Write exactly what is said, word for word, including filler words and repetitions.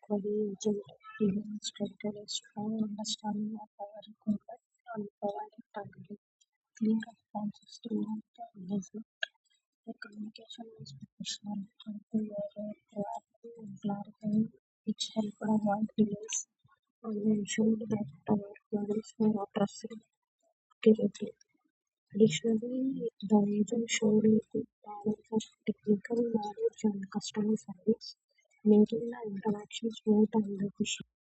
query agent demonstrated a strong understanding of our requirements and provided timely, clear responses throughout the engagement. The communication was professional, clear, proactive, and clarifying, which helped avoid delays and ensured that our queries were addressed accurately. Additionally, the agent showed a good balance of technical knowledge and customer service, making the interaction smooth and efficient.